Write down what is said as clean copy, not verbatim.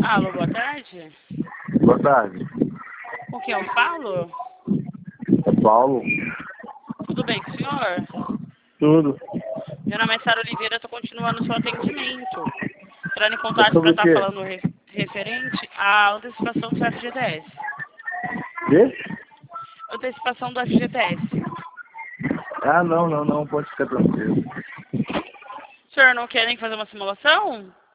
Alô, boa tarde. Boa tarde. Com quem eu falo? É Paulo? Tudo bem com o senhor? Tudo. Meu nome é Sara Oliveira, estou continuando o seu atendimento. Entrando em É contato para sobre o estar quê? falando referente à antecipação do FGTS. Quê? Antecipação do FGTS. Ah, não, pode ficar tranquilo. O senhor não quer nem fazer uma simulação?